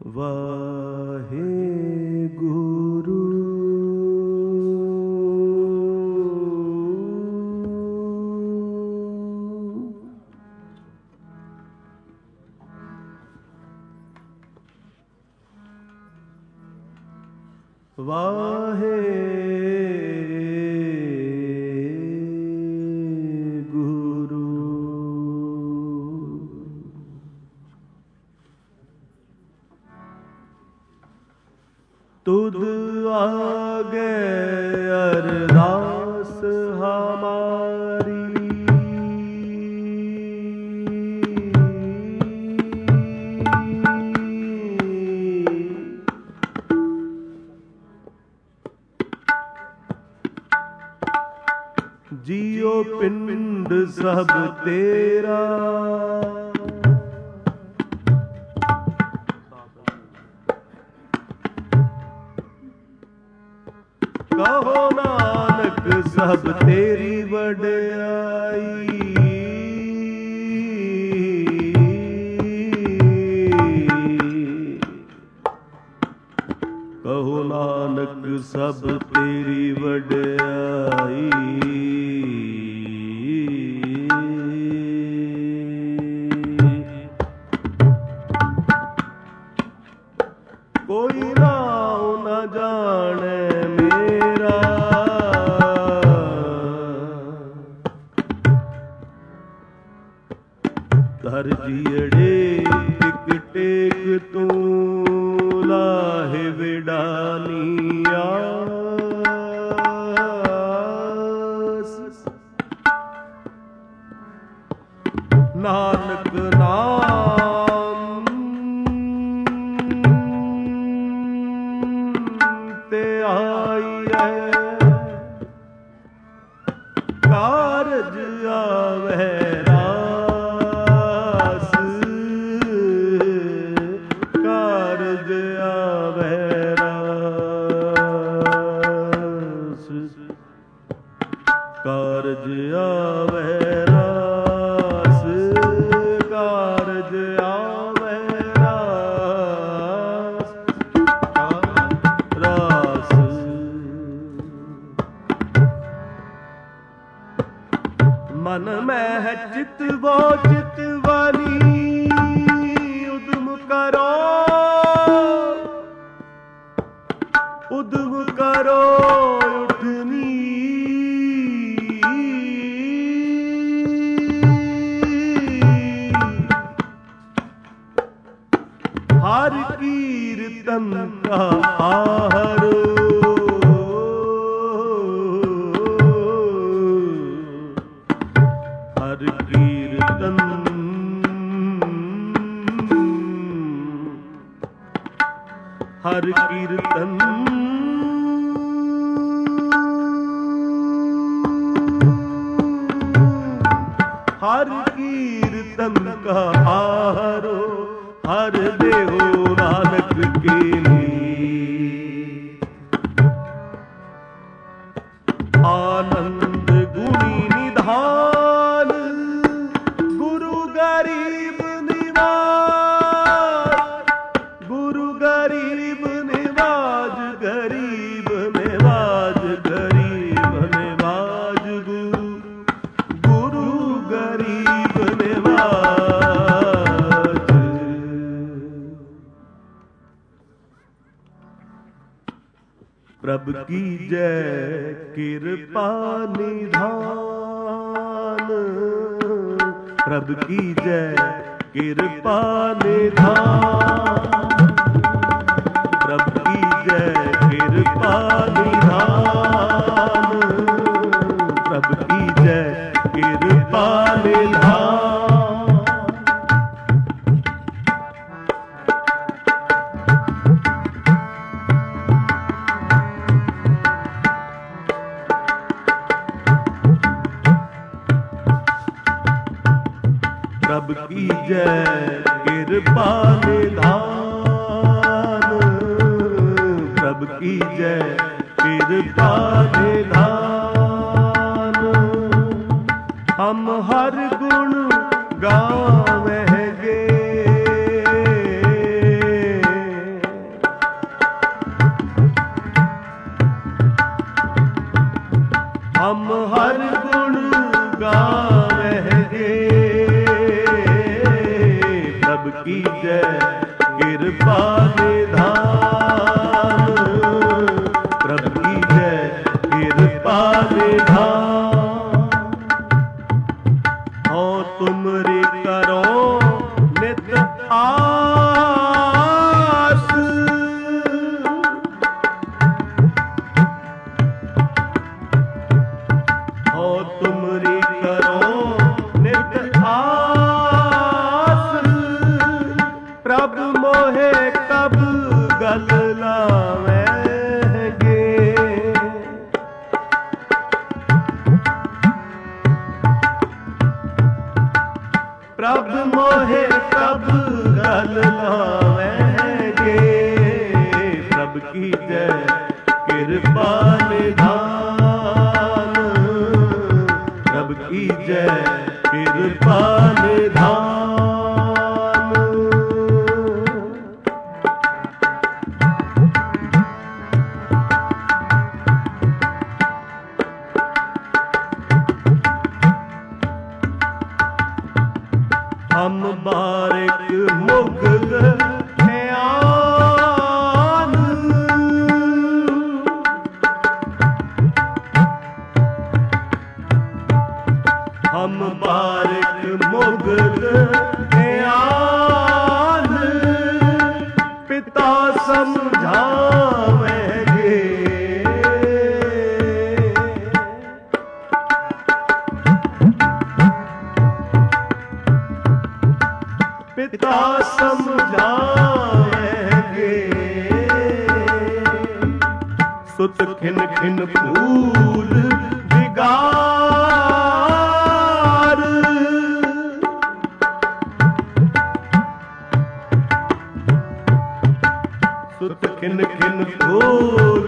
ਵਾਹਿਗੁਰੂ। ਵਾਹਿਗੁਰੂ। ਤੁਧ ਆਗੇ ਅਰਦਾਸ ਹਮਾਰੀ, ਜੀਉ ਪਿੰਡ ਸਭ ਤੇਰਾ, ਕਹੋ ਨਾਨਕ ਸਭ ਤੇਰੀ ਵਡਿਆਈ। ਕਹੋ ਨਾਨਕ ਸਭ ਤੇਰੀ ਵਡਿਆਈ। ਕੋਈ ਨਾਉ ਨ ਜਾਣੈ ਮੇਰਾ, ਧਰ ਜੀਅੜੇ ਟਿਕ ਟੇਕ ਤੂੰ ਲਾਹੇ ਵਿਡਾਨੀਆਸ। ਨਾਨਕ ਨਾਮ ਤੇ ਆਈਐ, ਕਾਰਜ ਆਵੈ ਰਾਸ। ਕਾਰਜ ਆਵੈ ਰਾਸ। ਕਾਰਜ ਆਵੈ ਰਾਸ। ਕਾਰਜ ਆਵੈ ਰਾਸ। ਰਾਸ। ਮਨ ਮਹਿ ਚਿਤਵੋ ਚਿਤਵਾਨੀ, ਉਦਮ ਕਰੋ ਉਦਮ ਕਰੋ ਉਠਨੀ। ਹਰ ਕੀਰਤਨ ਕਾ ਆਹਰੋ, ਹਰ ਕੀਰਤਨ ਹਰ ਕੀਰਤਨ ਹਰ ਕੀਰਤਨ ਕਾ ਆਹਰੋ। ਹਰ ਦੇਹੋ ਨਾਨਕ ਕੇ ਲੀਏ, ਆਨੰਦ ਗੁਣੀ ਨਿਧਾਨ। ਗੁਰੂ ਗਰੀਬ ਨਿਵਾਜ, ਗੁਰੂ ਗਰੀਬ ਨਿਵਾਜ। ਗਰੀਬ ਨਿਵਾਜ, ਗਰੀਬ ਨਿਵਾਜ। ਗੁਰੂ ਗੁਰੂ ਗਰੀਬ ਨਿਵਾਜ। ਪ੍ਰਭ ਕੀਜੈ ਕਿਰਪਾ ਨਿਧਾਨ। ਪ੍ਰਭ ਕੀਜੈ ਕਿਰਪਾ ਨਿਧਾਨ। ਪ੍ਰਭ ਕੀਜੈ ਕਿਰਪਾ ਨਿਧਾਨ। ਪ੍ਰਭ ਕੀਜੈ ਕਿਰਪਾ ਨਿਧਾਨ। ਪ੍ਰਭ ਕੀਜੈ ਕਿਰਪਾ ਨਿਧਾਨ। ਪ੍ਰਭ ਕੀਜੈ ਕਿਰਪਾ ਨਿਧਾਨ। ਹਮ ਹਰ ਗੁਣ ਗਾਵਹਿਗੇ, महगे प्रभु की जय कृपा निधान प्रभु की जय कृपा निधान हो तुमरी करो नित आस हो तुमरी करो नित आस प्रभु मोहे कब गल लावेंगे प्रभु मोहे कब गल लावेंगे प्रभु की जय कृपा निधान प्रभु की जय कृपा निधान हम बारिक मुगल आन हम बारिक मुगल आन पिता समझावेंगे पिता समझाएंगे सुत खिन खिन फूल बिगार सुत खिन खिन फूल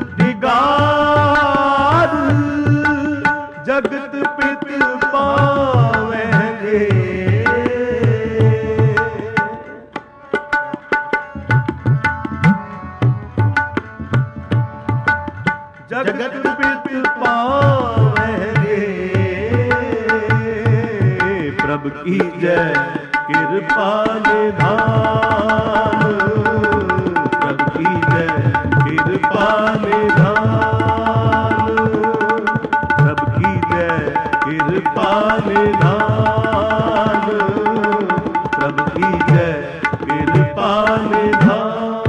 बिगार जगत पित पावेंगे जगत पित पावेंगे प्रभु की जय कृपा निधान प्रभु की जय कृपा निधान प्रभु की जय कृपा निधान प्रभु की जय कृपा निधान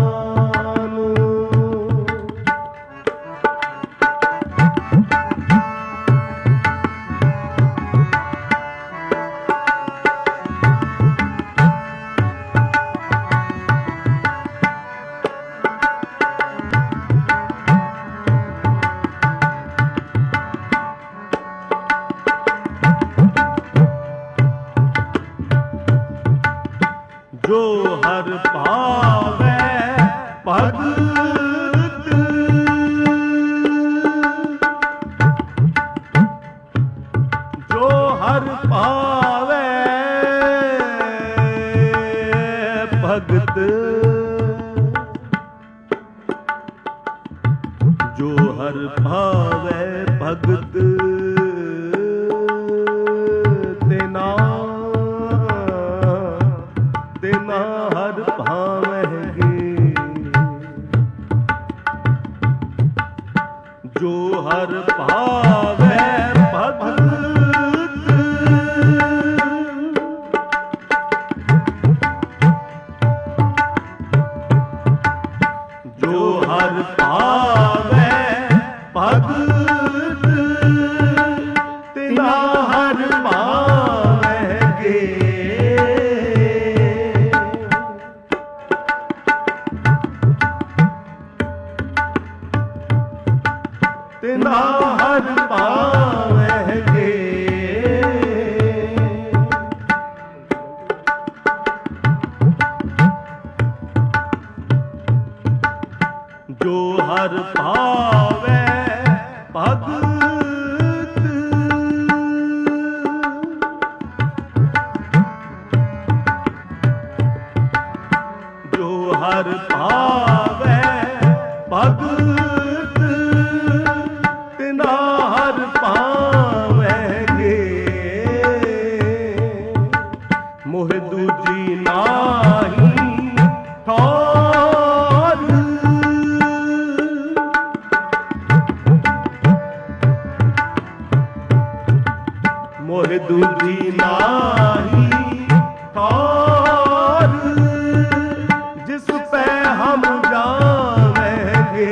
जो हर पावे भगत जो हर पावे भगत जो हर पावे भगत तेना तेना हर भावेंगे जो हर भावे भगत जो हर भावे भगत तेना हर पावेंगे तेना हर पावेंगे जो हर पावे भगत मोह दूजी नाही और जिस पे हम जावेंगे,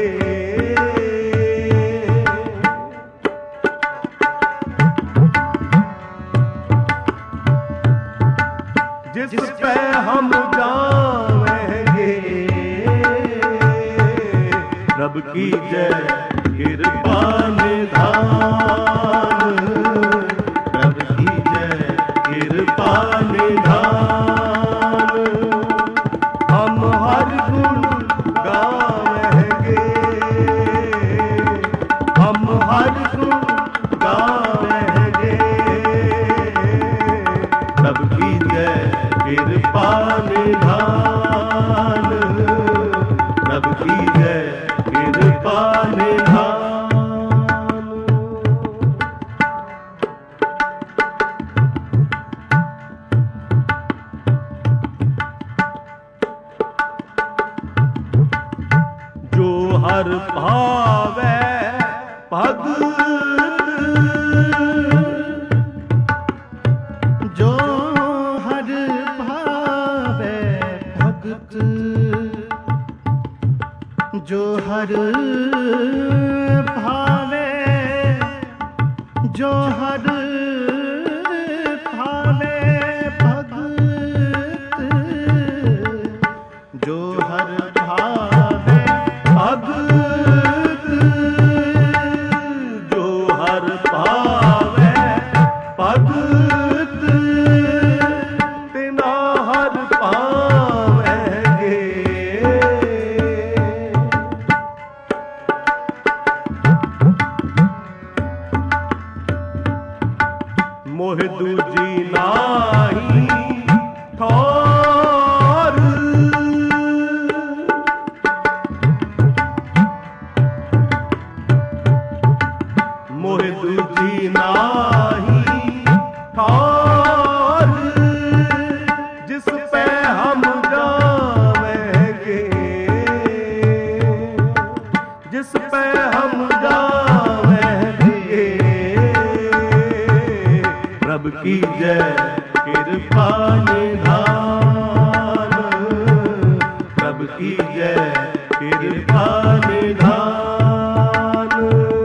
जिस पे हम जावेंगे। रब की जय कृपा निधान, रब की जय कृपा निधान। हम हर गुण गावेंगे, हम हर गुण गावेंगे। रब की जय कृपा निधान, रब की जय कृपा निधान। जो हर भावे भगत, जो हर भावे भगत, जो हर भावे, जो हर भावे भगत, जो हर भावे भगत, जो हर भावे भगत, तिना हर पावेंगे। मोह दूजी नाही ठौर, मोह दूजी नाही ठौर, जिस पे हम जावेंगे, जिस पे हम जावेंगे। रब की जय कृपा निधान, रब की जय कृपा निधान।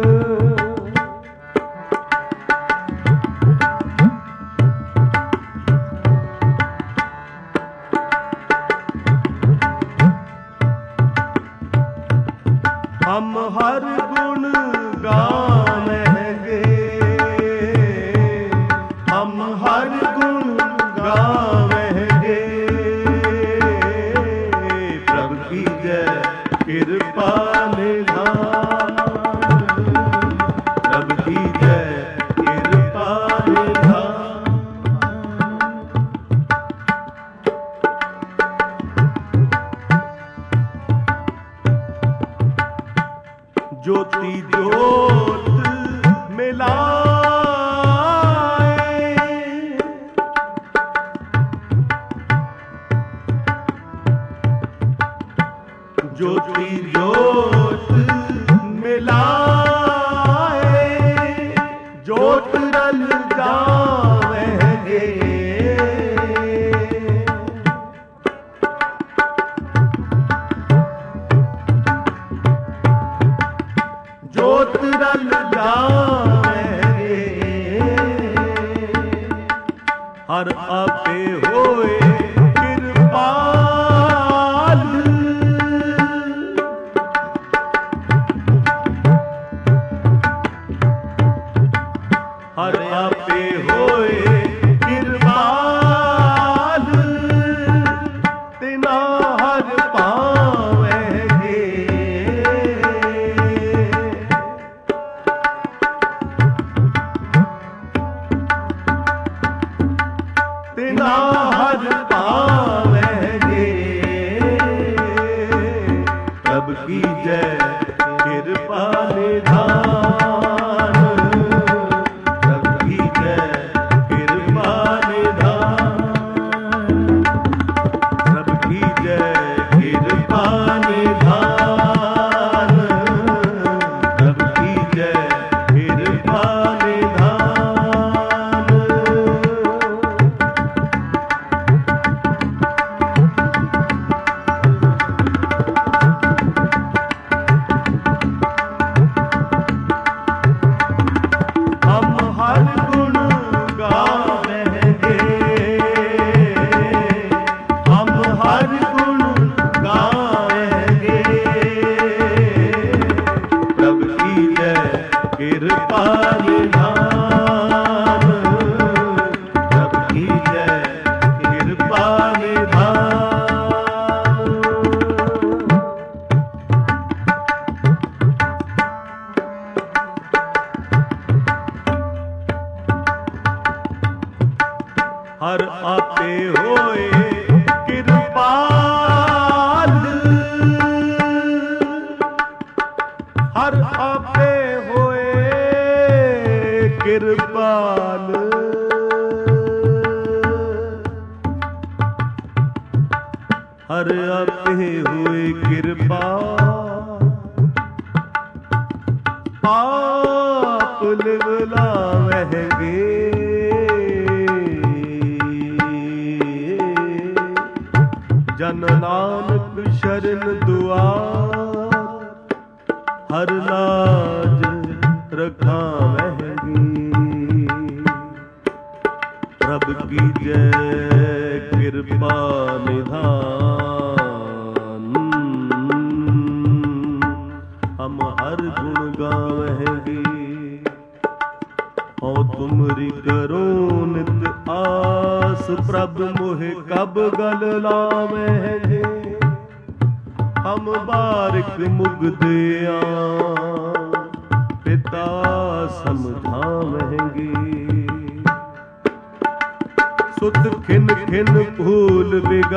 हम हर गुण गावेंगे, हम हर गुण गावेंगे। प्रभु की जय कृपा निधान, प्रभु की जय कृपा निधान। ज्योति ज्योत मिलाए, ज्योति ज्योत मिलाए, ज्योत रल जावेंगे। ज्योत रल जावेंगे। हर आपे होए कृपाल, हर आपे होए कृपाल, तिना हर पावेंगे। तिना हर पावेंगे। प्रभु की जय कृपा निधान, प्रभु की जय कृपा निधान, प्रभु की जय कृपा निधान, प्रभु की जय कृपा निधान। हर आपे होए कृपाल, हर आपे होए कृपाल, हर आपे हुए कृपा, आप लिवलावेंगे जन नानक शरण दुआर, हर लाज रखावेंगे। प्रभु की जय कृपा निधान, हम हर गुण गावेंगे। औ तुमरी करो नित आस, प्रभु मोहे कब गल लावेंगे। हम बारिक मुगदिया पिता समझावेंगे। सुत खिन खिन फूल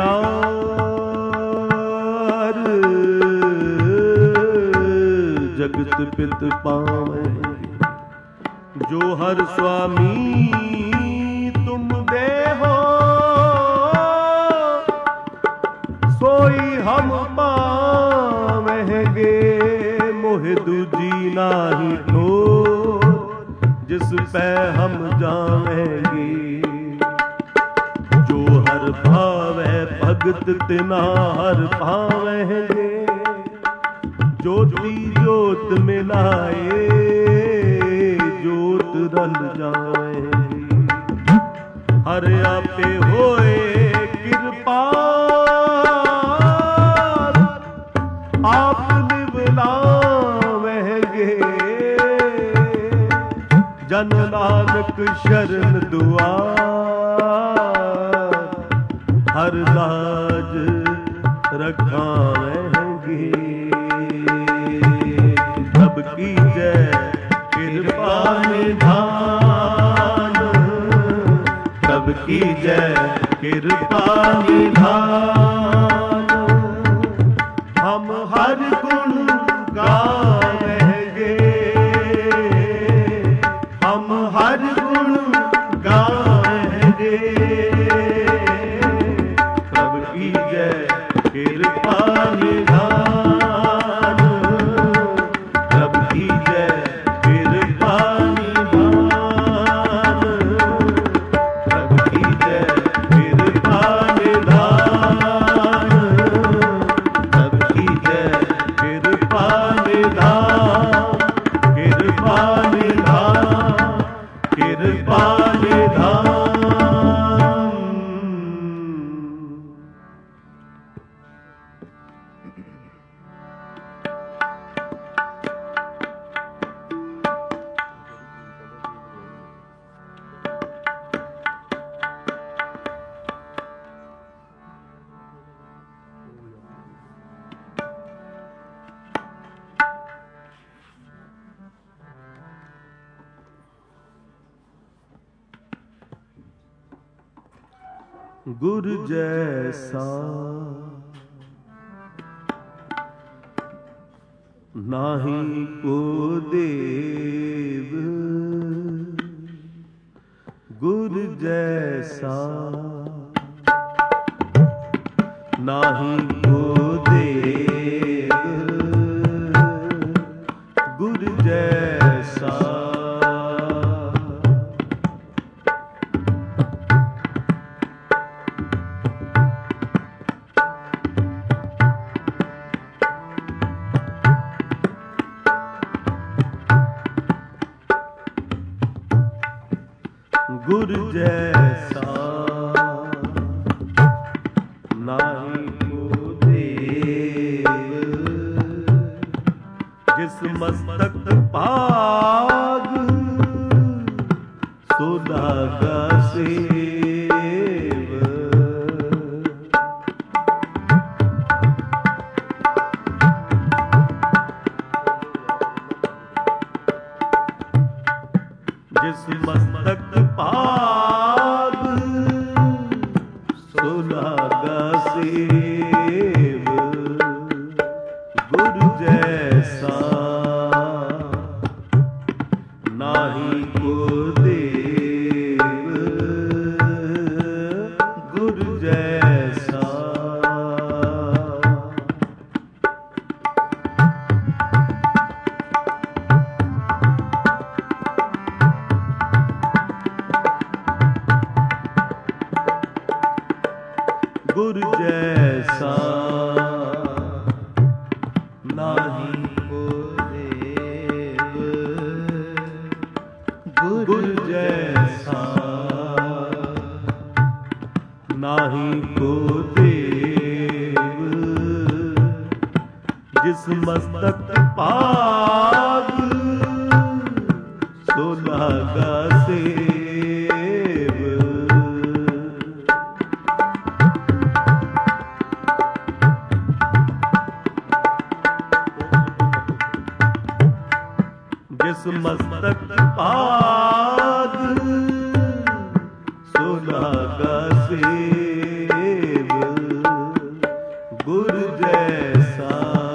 बिगार, जगत पित पावेंगे। जो हर स्वामी तुम देहो, सोई हम पावेंगे। मोहि दूजी नाही ठोर, जिस पे हम जावेंगे। जो हर भावे भगत तिना हर पावेंगे। ज्योति ज्योत मिलाए ज्योत रल जाएगी। हर आपे होए कृपा, आप लिवलावेंगे जन नानक शरण दुआर, हर लाज रखावेंगे। सबकी जय कृपा निधान, सबकी जय कृपा निधान। हम हर गुण गावेंगे, हम हर गुण गावेंगे। सबकी जय कृपा निधान, सबकी जय कृपा निधान, सबकी जय कृपा निधान, सबकी जय कृपा निधान, कृपा निधान, कृपा निधान। गुरु जैसा नाही को देव, गुरु जैसा नाही को देव, गुरु जैसा गुरु जैसा नाही को देव, जिस मस्तक भाग सो लागा सेव। जिस मस्तक भाग ਗੁਰ ਜੈਸਾ ਨਾਹੀ ਕੋ ਦੇਵ ਗੁਰ ਜੈਸਾ ਨਾਹੀ ਕੋ ਦੇਵ ਜਿਸ ਮਸਤਕ ਪਾਗ ਸੋ ਲਾਗਾ ਸੇਵ ਜਿਸ ਮਸਤਕ ਪਾਗ ਸੋ ਲਾਗਾ ਸੇਵ ਗੁਰ ਜੈਸਾ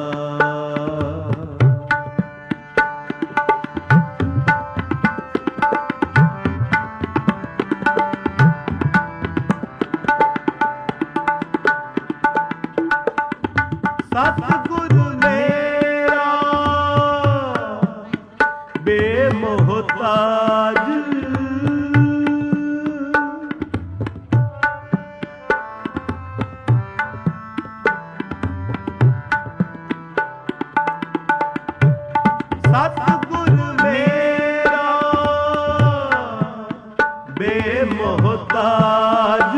ਸਤਿਗੁਰ ਮੇਰਾ ਬੇਮੋਹਤਾਜ ਸਤਿਗੁਰ ਮੇਰਾ ਬੇਮੋਹਤਾਜ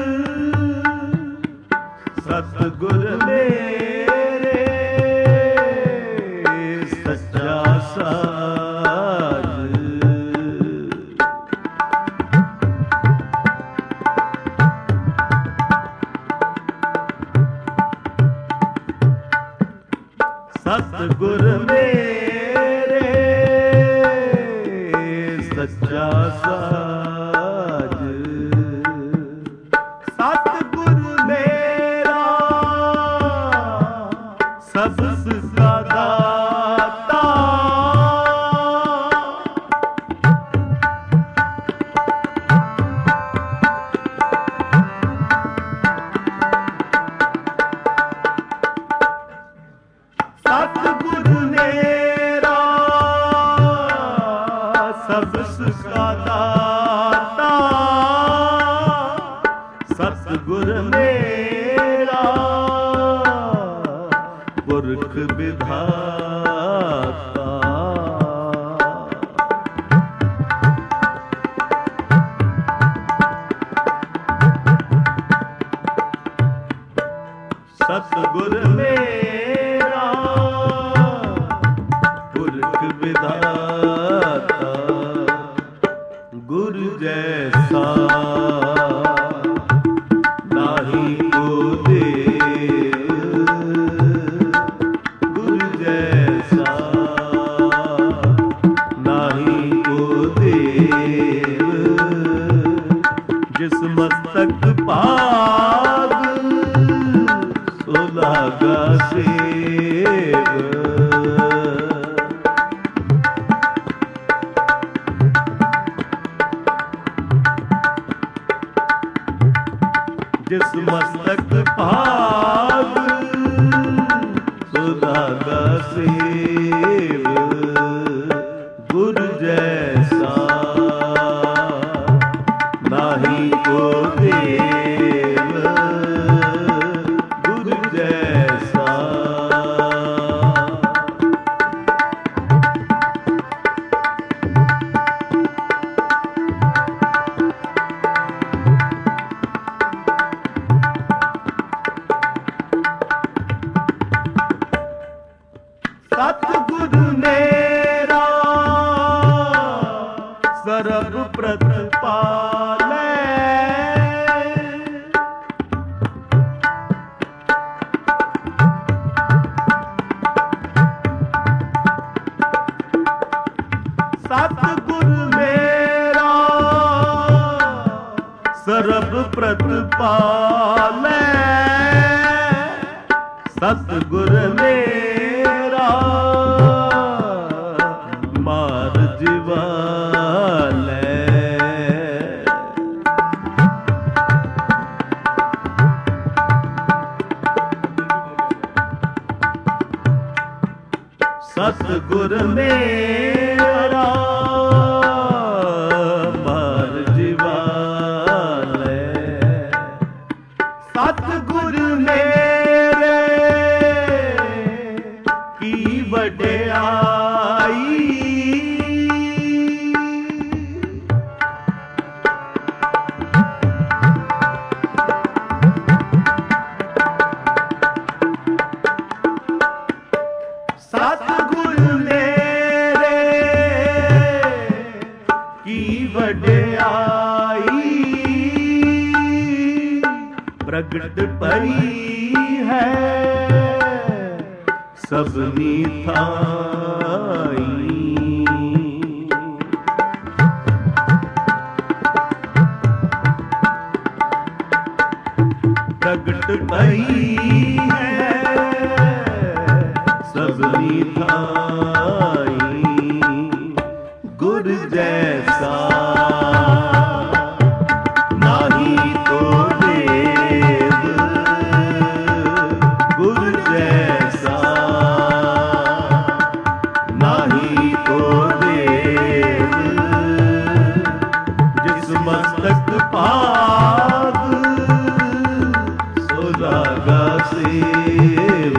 ਸਤਿਗੁਰ ਮੇਰੇ ਸੱਚਾ ਸਾਜ ਸਤਿਗੁਰ ਮੇਰੇ ਸੱਚਾ ਸਾਜ ਸਤਿਗੁਰ ਮੇਰਾ ਸਭ ਸਿਦਾ ਦਾਤਾ ਸਤਿਗੁਰ ਮੇਰਾ ਸਭ ਸਿਦਾ ਦਾਤਾ ਸਤਿਗੁਰ ਮੇਰਾ ਪੁਰਖ ਵਿਧਾਤਾ ਸਤਿਗੁਰ ਮੇਰਾ ਪੁਰਖ ਵਿਧਾਤਾ ਗੁਰ ਜੈਸਾ ਨਾਹੀ ਕੋ ਦੇਵ ਗੁਰ ਜੈਸਾ ਨਾਹੀ ਕੋ ਦੇਵ ਜਿਸ ਮਸਤਕ ਪਾਗ ਸੋ ਲਾਗਾ ਸੇਵ ਜਿਸ ਮਸਤਕ ਭਾਗ ਸੋ ਲਾਗਾ ਸੇਵ ਗੁਰ ਜੈਸਾ ਨਾਹੀ ਕੋ ਦੇਵ ਗੁਰ ਜੈਸਾ ਸਤਿਗੁਰ ਮੇਰਾ ਸਰਬ ਪ੍ਰਤਪਾਲੈ ਸਤਿਗੁਰ ਮੇਰਾ ਸਰਬ ਪ੍ਰਤਪਾਲੈ ਸਤਿਗੁਰ ਮੇਰਾ ਮਾਰ ਜਿਵਾਲੈ ਸਤਿਗੁਰ ਮੇਰਾ ਮਾਰ ਜਿਵਾਲੈ ਸਤਿ ਪ੍ਰਗਟ ਪਈ ਹੈ ਸਭਨੀ ਥਾਈ। ਪ੍ਰਗਟ ਪਈ ਹੈ ਸਭਨੀ ਥਾਈ। ਗੁਰ ਜੈਸਾ ਨਾਹੀ ਕੋ ਦੇਵ, ਗੁਰ ਜੈਸਾ ਨਾਹੀ ਕੋ ਦੇਵ। ਜਿਸ ਮਸਤਕ ਭਾਗ ਸੋ ਲਾਗਾ ਸੇਵ।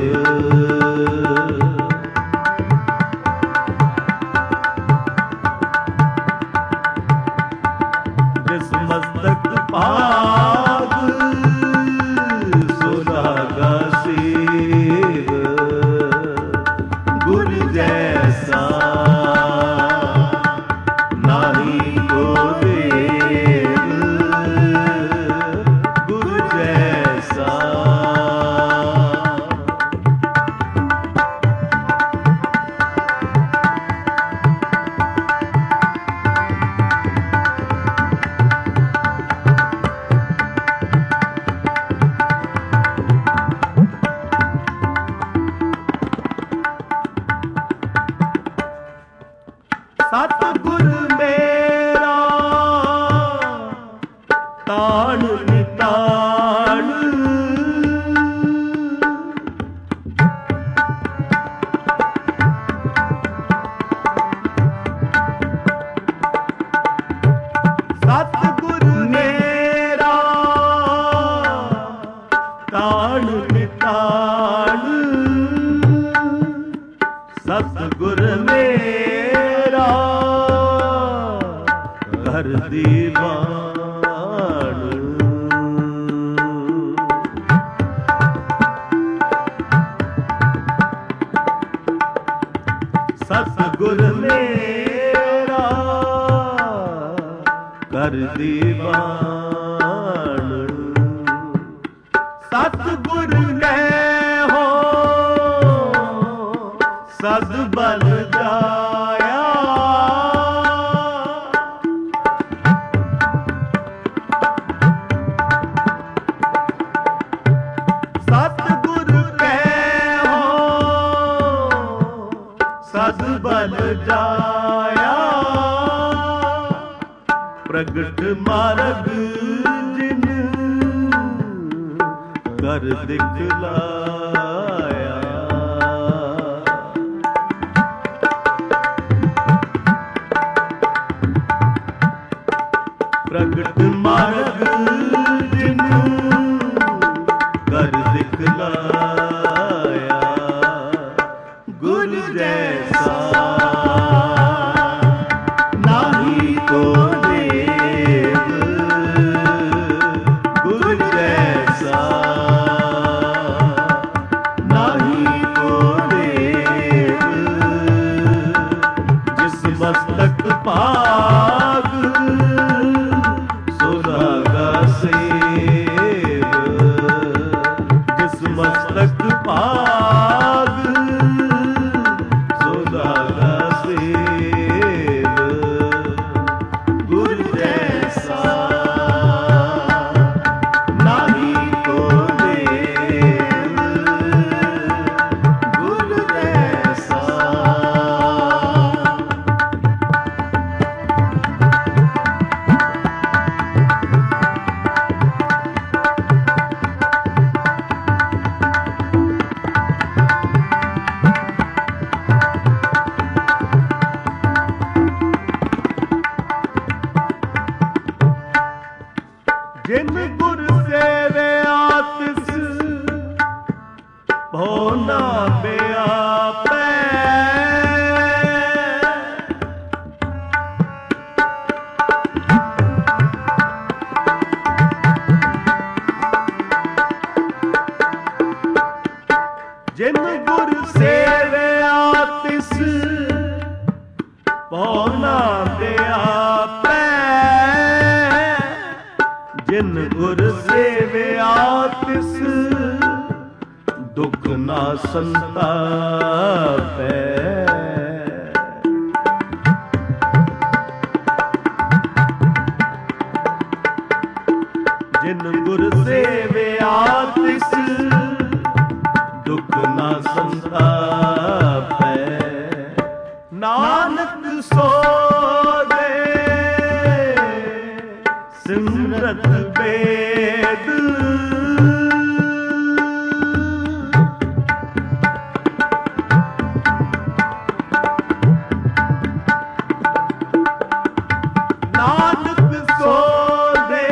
ਜਿਸ ਮਸਤਕ ਭਾਗ ਸੋ ਲਾਗਾ ਸੇਵ। ਗੁਰ ਜੈਸਾ ਨਾਹੀ ਕੋ ਦੇਵ, ਗੁਰ ਜੈਸਾ। ਸਤਿਗੁਰ ਮੇਰਾ ਤਾਣ ਨਿਤਾਣ। ਸਤਿਗੁਰ ਮੇਰਾ ਤਾਣ ਨਿਤਾਣ। ਸਤਿਗੁਰ ਮੇਰਾ ਘਰ ਦੀਵਾਨ। ਸਤਿਗੁਰ ਮੇਰਾ ਘਰ ਦੀਵਾਨ। ਸਤਿਗੁਰ ਨੇ ਹੋ ਸਦ ਬਲ ਜਾਇਆ। ਸਤਿਗੁਰ ਕੈ ਹੋ ਸਦ ਬਲ ਜਾਇਆ। ਪ੍ਰਗਟ ਮਾਰਗ ਜਿਨ ਕਰ ਦਿਖਲਾਇਆ। ਪ੍ਰਗਟ ਮਾਰਗ ਜਿਨ ਕਰ ਦਿਖਲਾਇਆ। ਗੁਰ ਜੈਸਾ ਨਾਹੀ ਕੋ ਦੇਵ, ਗੁਰ ਜੈਸਾ ਨਾਹੀ ਕੋ ਦੇਵ। ਜਿਸ ਮਸਤਕ ਭਾਗ ਸੋ ਲਾਗਾ ਸੇਵ। ਜਿਸ ਮਸਤਕ ਭਾਗ ਸੋ ਲਾਗਾ ਸੇਵ। ਗੁਰ ਜੈਸਾ ਨਾਹੀ ਕੋ ਦੇਵ, ਗੁਰ ਜੈਸਾ। ਜਿਨ ਗੁਰ ਸੇਵਿਆ ਤਿਸ ਭਉ ਨਾ ਬਿਆਪੈ। ਜਿਨ ਗੁਰ ਸੇਵਿਆ ਤਿਸ ਭਉ ਨਾ ਬਿਆਪੈ। ਜਿਨ ਗੁਰ ਸੇਵਿਆ ਤਿਸ ਦੁਖ ਨਾ ਸੰਤਾਪੈ। ਜਿਨ ਗੁਰ ਸੇਵਿਆ ਤਿਸ ਦੁਖ ਨਾ ਸੰਤਾਪੈ। ਨਾਨਕ ਸੋ ਦੇ ਸਿਮਰਤ ਵੇਦ ਨਾਨਕ ਸੋ ਦੇ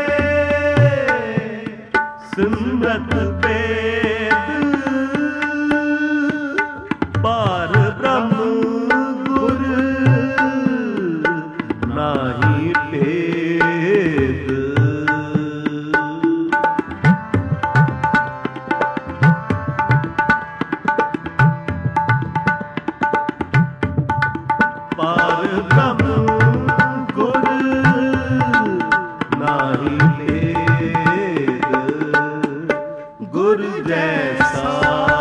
ਸਿਮਰਤ ਵੇਦ ਪਾਰ ਬ੍ਰਹਮ ਗੁਰ ਨਾਹੀ ਭੇਦ। ਪਾਰ ਬ੍ਰਹਮ ਗੁਰ ਨਾਹੀ ਭੇਦ। ਗੁਰ ਜੈਸਾ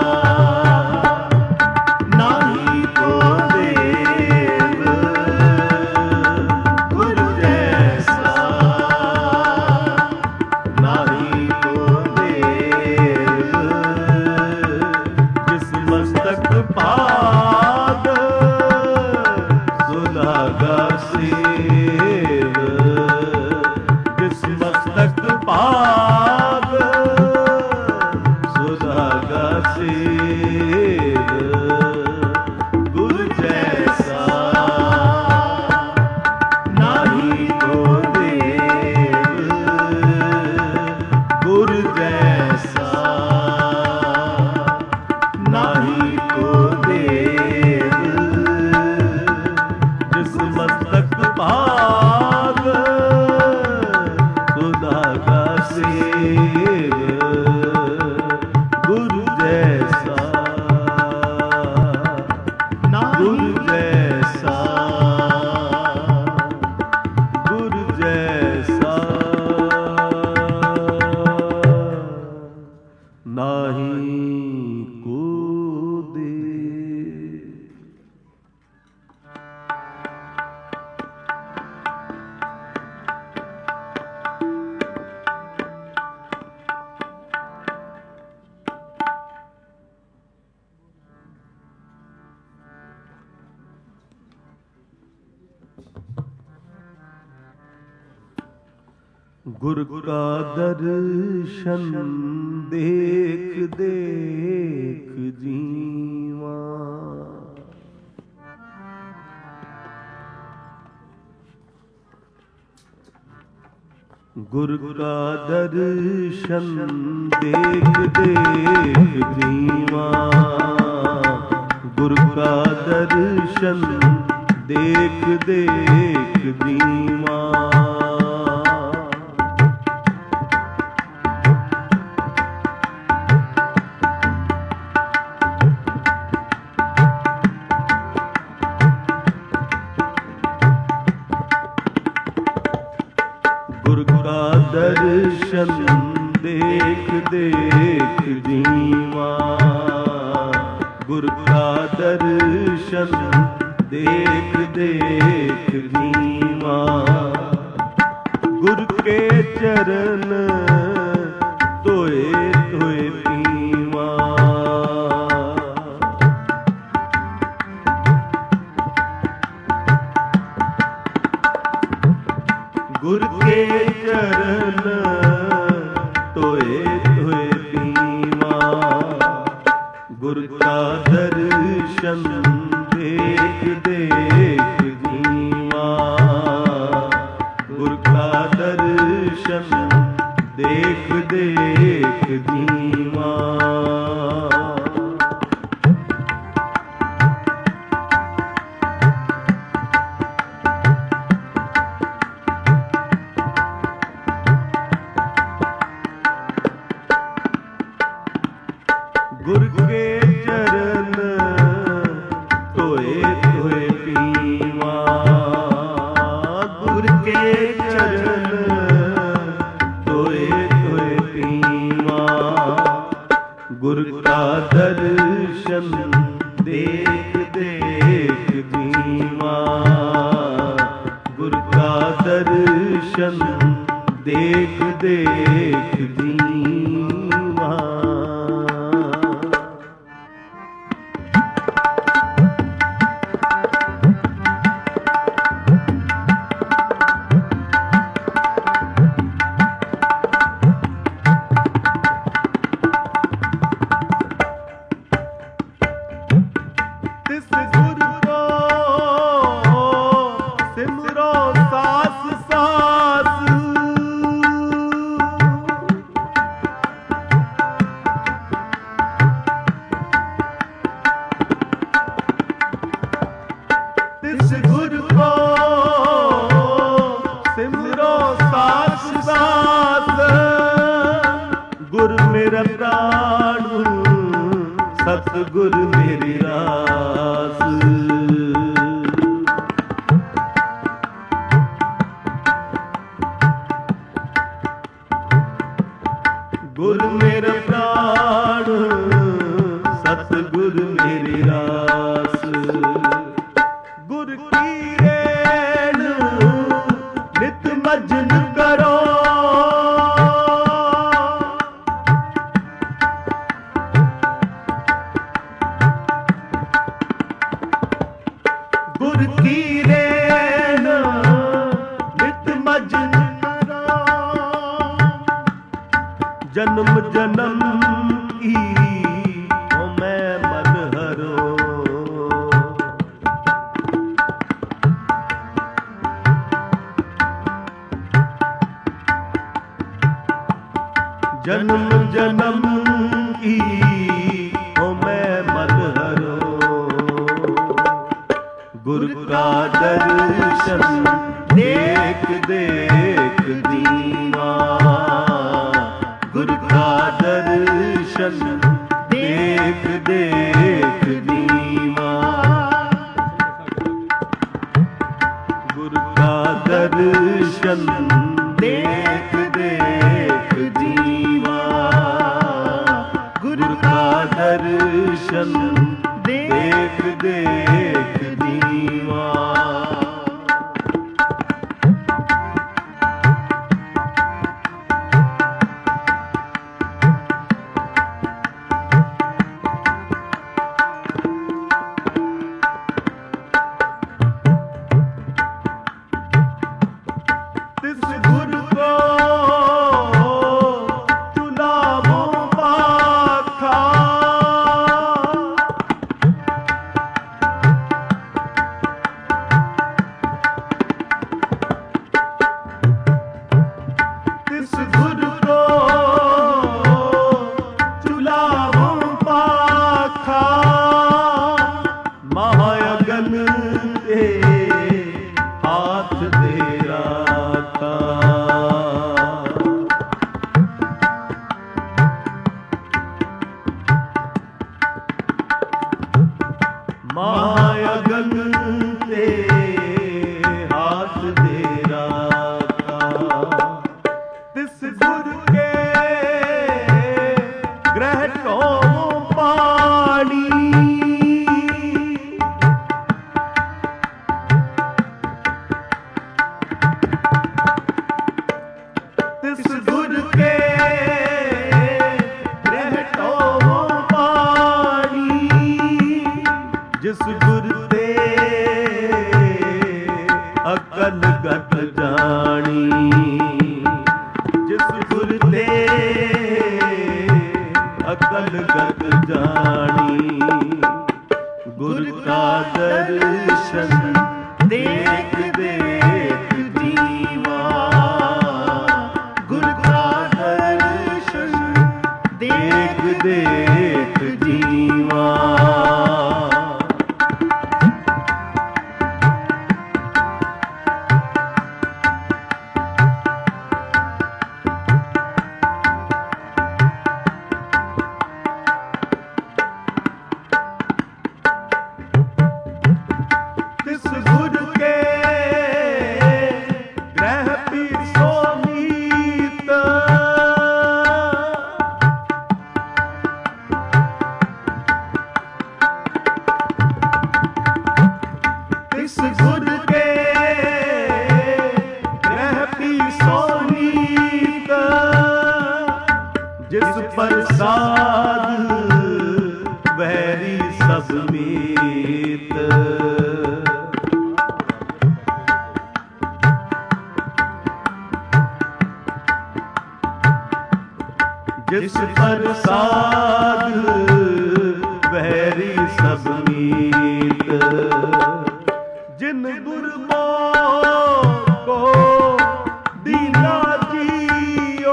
ਨਾਹੀ ਕੋ ਦੇਵ। ਗੁਰ ਜੈਸਾ ਨਾਹੀ ਕੋ ਦੇਵ। ਜਿਸ ਮਸਤਕ ਪਾਦ ਸੁਲਾਗਾ ਸੇਵ। ਜਿਸ ਮਸਤਕ ਪਾਦ ਸੁਲਾਗਾ ਸੇਵ। ਗੁਰ ਜੈਸਾ ਨਾਹੀ ਕੋ ਦੇਵ। ਗੁਰ ਜੈਸਾ ਨਾਹੀ ਕੋ ਦੇਵ। ਜਿਸ ਮਸਤਕ ਭਾਗ ਸੁਦਾਗਾ ਸੇਵ। ਗੁਰ ਜੈਸਾ ਗੁਰ ਜੈਸਾ ਗੁਰ ਜੈਸਾ ਨਾਹੀ ਕੋ ਦੇ। ਗੁਰ ਕਾ ਦਰਸ਼ਨ ਦੇਖ ਦੇਖ ਜੀਵਾ। ਗੁਰ ਕਾ ਦਰਸ਼ਨ ਦੇਖ ਦੇਖ ਜੀਵਾ। ਗੁਰ ਕਾ ਦਰਸ਼ਨ ਦੇਖ ਦੇਖ ਜੀਵਾ। ਗੁਰ ਕਾ ਦਰਸ਼ਨ ਦੇਖ ਦੇਖ ਜੀਵਾ। ਗੁਰ ਕਾ ਦਰਸ਼ਨ ਦੇਖ ਦੇਖ ਜੀਵਾ। ਗੁਰ ਕੇ ਚਰਨ ਧੋਏ ਧੋਏ ਪੀਵਾ। ਗੁਰ ਕੇ ਚਰਨ ਧੋਏ ਧੋਏ ਪੀਵਾ। ਗੁਰ ਕਾ ਦਰਸ਼ਨ ਦੇਖ ਦੇਖ ਜੀਵਾ। ਗੁਰ ਕਾ ਦਰਸ਼ਨ ਦੇਖ ਦੇਖ ਜੀਵਾ। ਗੁਰ ਕੇ ਚਰਨ ਧੋਏ ਧੋਏ ਪੀਵਾ। ਗੁਰ ਕੇ ਚਰਨ ਧੋਏ का दर्शन देख देख जीवा, गुरु का दर्शन देख देख जीवा। सतगुर मेरी रास, गुर मेरा प्राण सतगुर मेरी रास। गुर की रेण नित मजन करो, गुर की रेण नित मजन करो। जन्म जन्म की ओ मैं मन हरो, जन्म जन्म की ओ मैं मन हरो। गुरु का दर्शन देख देख जीवा, गुरु का दर्शन देख देख जीवा, गुरु का दर्शन देख देख जीवा, गुरु का दर्शन देख देख जीवा। तिस गुरु को चुनावो पाखा, तिस गुरु को चुनावो पाखा। महायगन दे हाथ दे राखा, महायगन दे हाथ दे राखा। तिस गुरु के ग्रह को पानी, तिस गुरु के रहतो पानी। जिस गुरु ते अकल गत जानी, जिस गुरु ते अकल गत जानी। गुरु का दर्शन देख देख जीवा, गुरु का दर्शन देख देख जीवा। तिस गुरु के ग्रह पीछो मीत, जिस प्रसाद वैरी सब मीत। जिस प्रसाद वैरी सब मीत। जिन गुरमो को दीना जियो।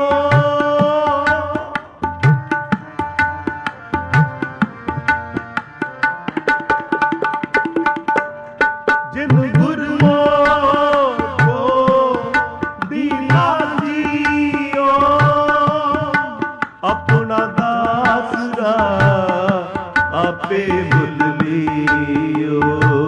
जिन गुरमो को दीना जियो। अपना दासरा आपे भुल लियो।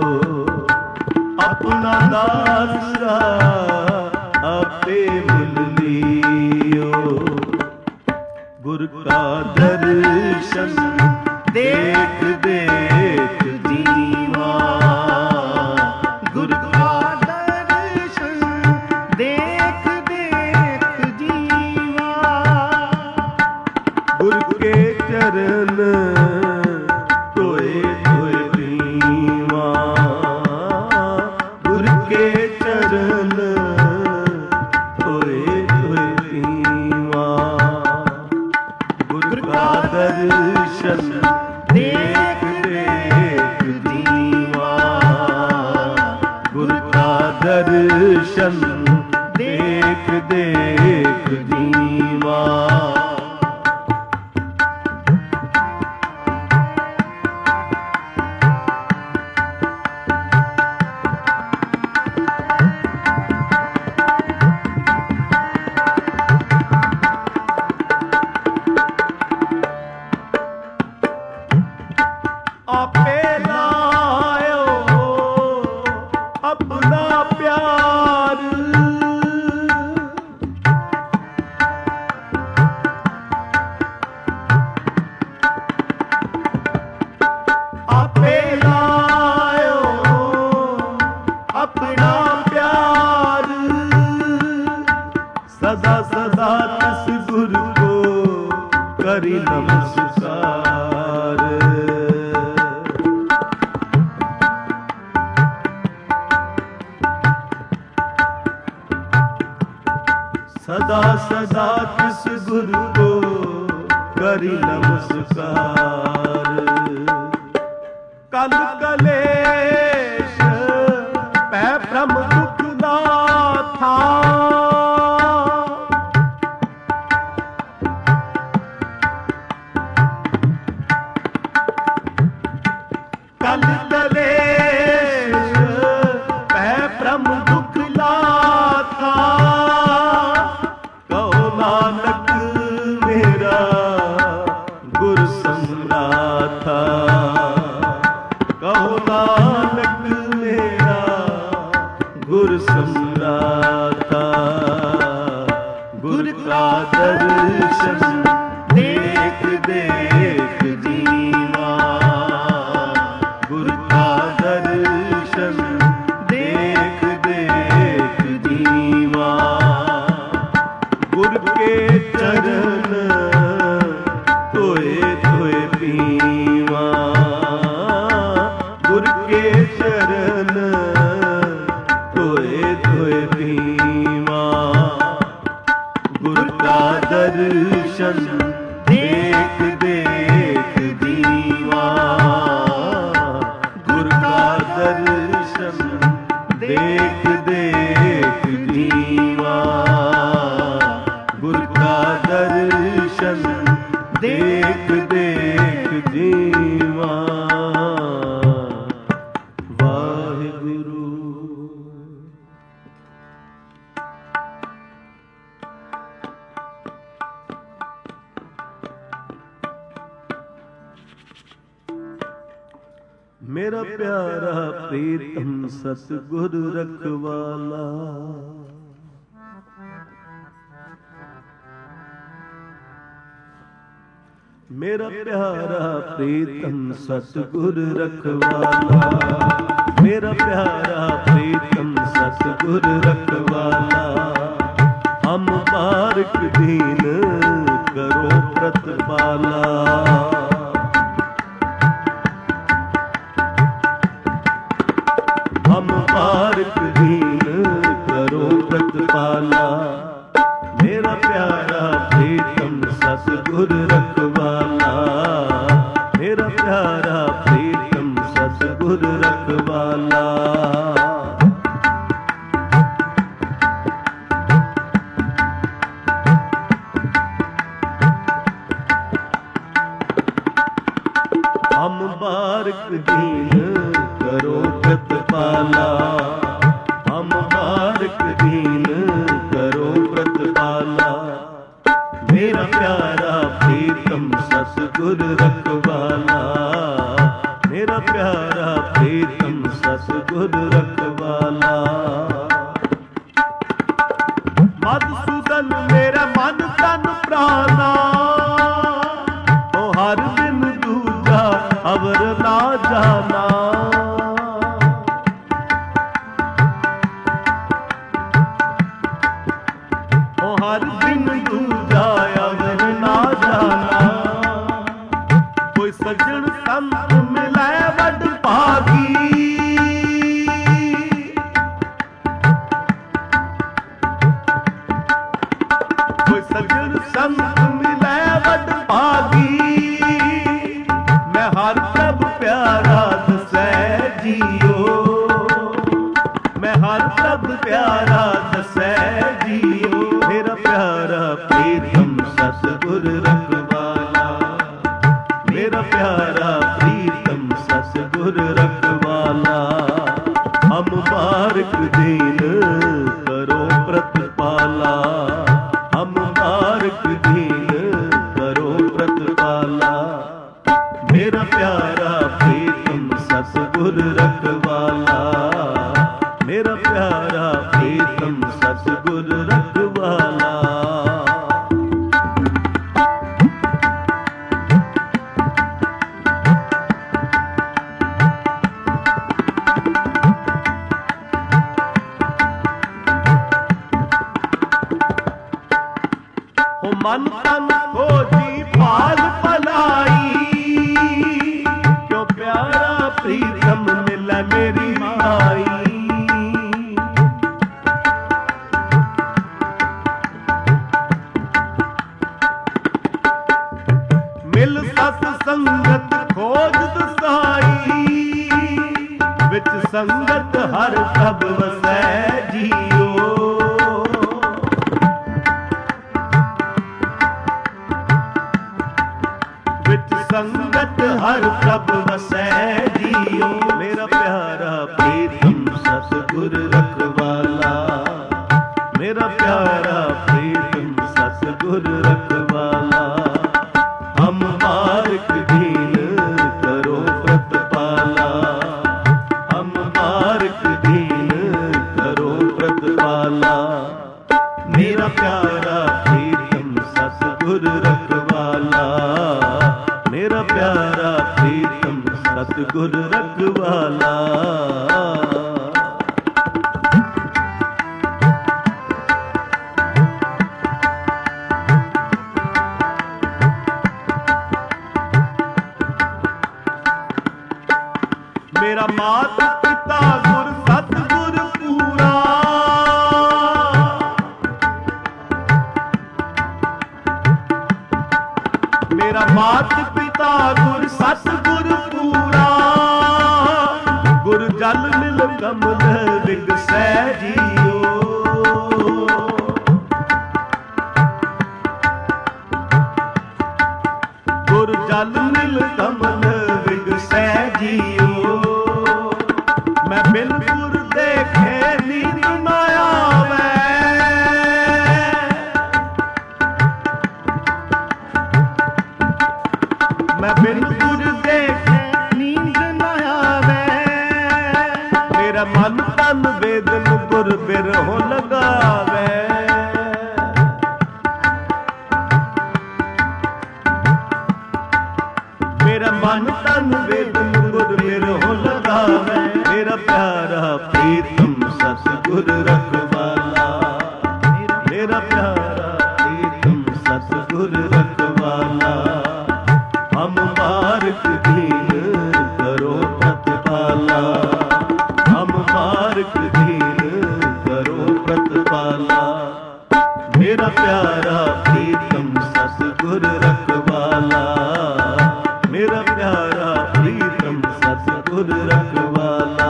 अपना दासरा आपे भुल लियो। गुर का दर्शन देख देख जीवा। गुर का दर्शन देख देख जीवा। गुर के चरण धोए धोए पीवा। गुर के चरण धोए धोए पीवा। गुर का दर्शन देख देख जीवा। गुर का दर्शन देख देख जीवा। आपे लायो अपना प्यार। आपे लायो अपना प्यार। सदा सदा तिस गुरु को करी नमस्कार। सदा सदा तिस गुरु को करी नमस्कार। कल कलेश पै भ्रम दुख ना था। कल कलेश पै भ्रम दुख ना था। नानक मेरा गुर संगराथा। कहो नानक मेरा गुर संगराथा। गुर का दर्शन देख देख जीवा। गुर का दर्शन देख देख जीवा। गुर के चरण धोए धोए पीवा। गुर के चरण धोए धोए पीवा। गुर का दर्शन देख देख जीवा। गुर का दर्शन देख देख जीवा। गुर का दर्शन देख देख जीवा। वाहिगुरु। मेरा प्यारा प्रीतम सतगुरु रखवाला। मेरा प्यारा प्रीतम सतगुरु रखवाला। मेरा प्यारा प्रीतम सतगुरु रखवाला। हम बारक दीन करो प्रतिपाला। हम बारिक दीन करो प्रतिपाला। मेरा प्यारा प्रीतम सतगुर रखवाला। मेरा प्यारा प्रीतम सतगुर रखवाला। हम बारिक दीन करो प्रतिपाला। हम बारिक दीन करो प्रतिपाला। मेरा प्यारा प्रीतम सतगुर रखवाला। मेरा प्यारा प्रीतम सतगुर रखवाला। मधुसूदन मेरा मन तन प्राणा। ओ हर दिन दूजा अवर ना जाना। ओ हर दिन दूजा अवर ना जाना। कोई सज्जन संत मिले वड भागी। कोई सज्जन संत मिले वड भागी। मैं हर सब प्यारा दसै जियो। मैं हर सब प्यारा दसै जियो। मेरा प्यारा प्रीतम सतगुर रखवाला। मेरा प्यारा प्रीतम सतगुर रखवाला। हम बारिक दीन करो प्रतिपाला। हम बारिक दीन करो प्रतिपाला। मेरा प्यारा प्रीतम सतगुर रखवाला। मेरा प्यारा प्रीतम सतगुर रखवाला। हो मन तन खोजी पाल पलाई। क्यों प्यारा प्रीतम मिला मेरी माई। मिल सत संगत खोज दसाई। विच संगत हर सब वसै जियो। विच संगत हर सब वसै जियो। मेरा प्यारा प्रीतम सतगुर रखवाला। मेरा प्यारा प्रीतम सतगुर रखवाला। हम बारिक दीन करो प्रतिपाला। हम बारिक दीन करो प्रतिपाला। मेरा प्यारा प्रीतम सतगुर रखवाला। मेरा प्यारा प्रीतम सतगुर रखवाला। मेरा माता पिता गुर सतगुर पूरा। मेरा माता पिता गुर सतगुर पूरा। गुर जल मिल कमल विगसै जियो। गुर जल मिल कमल विगसै जियो। मैं बिनपुर देखे नींद न आवे। मैं बिनपुर देखे नींद न आवे। मेरा मन तन वेदन गुर बिरहो लगावे। मेरा मन तन वेदन गुर बिरहो लगावे। मेरा प्यारा प्रीतम सतगुर रखवाला। मेरा प्यारा प्रीतम सतगुर सतगुर रखवाला। हम मार्ग दीन करो प्रतिपाला, हम मार्ग दीन करो प्रतिपाला। मेरा प्यारा प्रीतम सतगुर रखवाला, मेरा प्यारा प्रीतम सतगुर रखवाला।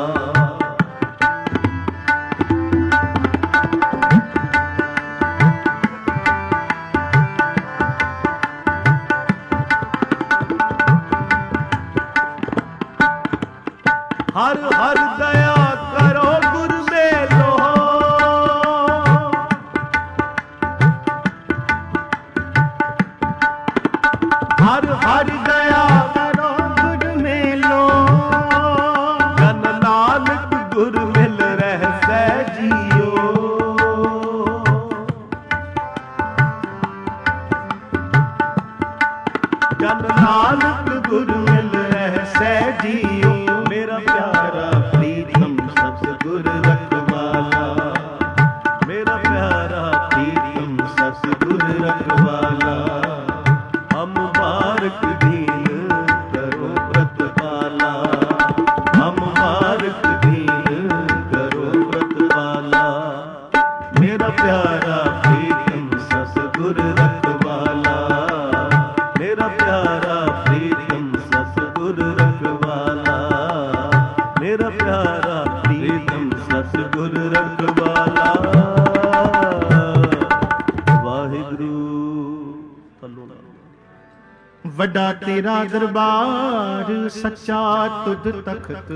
हर हर दया करो गुर मेलो, हर हर दया करो गुर मेलो। जन नानक गुर मिल रह सै जियो, जन नानक गुर मिल रह सै जियो। मेरा प्यारा प्रीतम सतगुर रखवाला, मेरा प्यारा प्रीतम सतगुर रखवाला। हम मार्ग दीन करो प्रतिपाला, हम मार्ग दीन करो प्रतिपाला। मेरा प्यारा प्रीतम सतगुर रखवाला, मेरा प्यारा प्रीतम सतगुर रखवाला, मेरा प्यारा प्रीतम सतगुर रखवाला। वाहिगुरू। ਵੱਡਾ ਤੇਰਾ ਦਰਬਾਰ ਸੱਚਾ ਤੁਧ ਤਖਤ,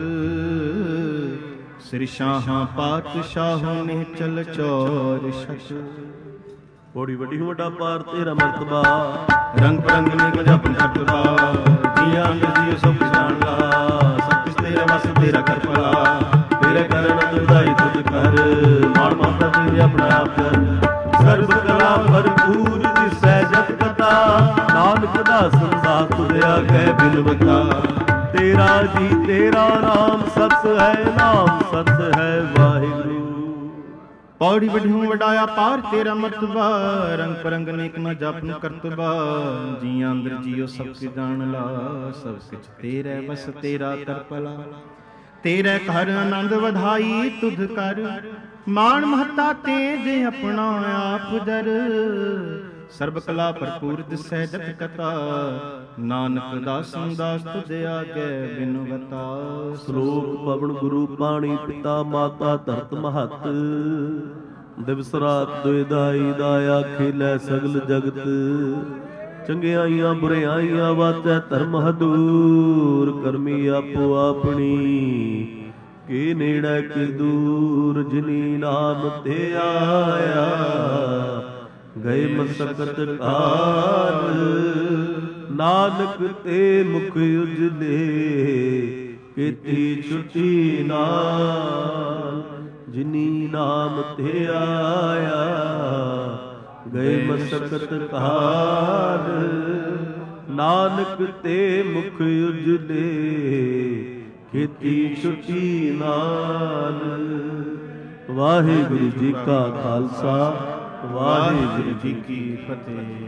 ਸ੍ਰੀ ਸ਼ਾਹਾਂ ਪਾਤਸ਼ਾਹ ਨੇ ਚਲ ਚੌਰ ਛਤ। ਬੜੀ ਵੱਡੀ ਵੱਡਾ ਪਾਰ ਤੇਰਾ ਮਰਤਬਾ, ਰੰਗ ਰੰਗ ਨੇ ਜਪਨ ਕਰਤਬਾ। ਜੀਆਂ ਜੀ ਸਭ ਜਾਣਦਾ, ਸਭ ਕਿਸ ਤੇਰਾ ਵਸ ਤੇਰਾ ਕਰ ਭਲਾ। ਤੇਰੇ ਕਰਨ ਤੁਧਾਈ ਤੁਧ ਕਰ, ਮਾਣ ਮਾਤਾ ਤੇਰੇ ਆਪਣਾ ਆਪ ਕਰ। ਸਰਬ ਕਲਾ ਭਰਪੂਰ ਦਿਸੈ ਜਤ ਕਥਾ, ਨਾਨਕ ਦਾਸਨ ਦਾਸ ਤੁਧ ਆਗੇ ਬਿਨਵਤਾ। ਤੇਰਾ ਜੀ ਤੇਰਾ ਨਾਮ ਸਤ ਹੈ, ਨਾਮ ਸਤ ਹੈ ਵਾਹਿਗੁਰੂ। ਪੌੜੀ ਵੱਡਿਓ ਵਡਾਇਆ ਪਾਰ ਤੇਰਾ ਮਰਤਬਾ, ਰੰਗ ਪਰੰਗ ਨੇਕ ਨਾ ਜਪਨ ਕਰਤਬਾ। ਜੀਆਂ ਅੰਦਰ ਜੀਓ ਸਭ ਕੁਝ ਜਾਣ ਲਾ, ਸਭ ਕੁਝ ਤੇਰੇ ਬਸ ਤੇਰਾ ਤਰਪਲਾ। ਤੇਰੇ ਘਰ ਆਨੰਦ ਵਧਾਈ ਤੁਧ ਕਰ, ਮਾਣ ਮਹਤਾ ਤੇਜ ਆਪਣਾ ਆਪ ਦਰ। ਸਰਬ ਕਲਾ ਭਰਪੂਰ ਦਿਸੈ ਜਤ ਕਥਾ, ਨਾਨਕ ਦਾਸਨ ਦਾਸ ਤੁਧ ਆਗੇ ਬਿਨਵਤਾ। ਸ਼ਲੋਕ ਪਵਨ ਗੁਰੂ ਪਾਣੀ ਪਿਤਾ ਮਾਤਾ ਧਰਤ ਮਹਤ, ਦਿਵਸ ਰਾਤ ਦੁਇਦਾਈ ਦਾਇਆ ਖੇਲੇ ਸਗਲ ਜਗਤ। ਚੰਗਿਆਈਆਂ ਬੁਰਿਆਈਆਂ ਵਾਚੈ ਧਰਮ ਹਦੂਰ, ਕਰਮੀ ਆਪੋ ਆਪਣੀ ਕੇ ਨੇੜੇ ਕੇ ਦੂਰ। ਜਿਨੀ ਨਾਮ ਤੇ ਆਇਆ ਗਏ ਮਸਕਤ ਕਾਲ, ਨਾਨਕ ਤੇ ਮੁਖ ਉਜਲੇ ਕੀਤੀ ਛੁੱਟੀ ਨਾਲ। ਜਿਨੀ ਨਾਮ ਤੇ ਆਇਆ ਗਏ ਮਸਕਤ ਕਾਲ, ਨਾਨਕ ਤੇ ਮੁਖ ਉਜਲੇ ਕੀਤੀ ਛੁੱਟੀ ਨਾਲ। ਵਾਹਿਗੁਰੂ ਜੀ ਕਾ ਖਾਲਸਾ, ਵਾਹਿਗੁਰੂ ਜੀ ਕੀ ਫਤਿਹ।